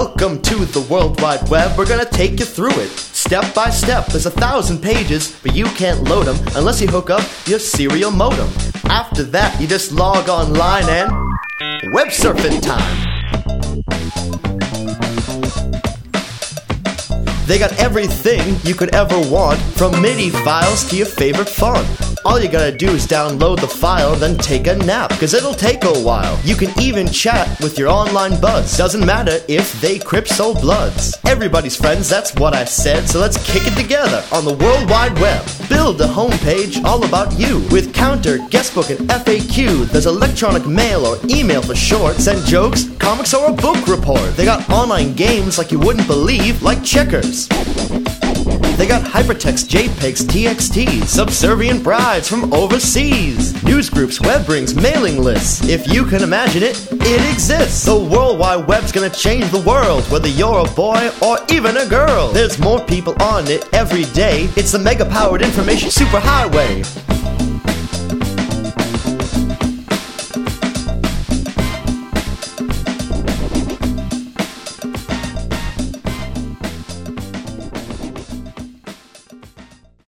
Welcome to the World Wide Web. We're gonna take you through it, step by step. There's 1,000 pages, but you can't load them unless you hook up your serial modem. After that, you just log online and web surfing time. They got everything you could ever want, from MIDI files to your favorite font. All you gotta do is download the file, then take a nap, cause it'll take a while. You can even chat with your online buds. Doesn't matter if they Crip-Soul Bloods. Everybody's friends, that's what I said, so let's kick it together on the World Wide Web. Build a homepage all about you, with counter, guestbook, and FAQ. There's electronic mail or email for short. Send jokes, comics, or a book report. They got online games like you wouldn't believe, like checkers. They got hypertext, JPEGs, TXTs, subservient brides from overseas, news groups, web rings, mailing lists. If you can imagine it, it exists. The World Wide Web's gonna change the world, whether you're a boy or even a girl. There's more people on it every day. It's the mega-powered information superhighway.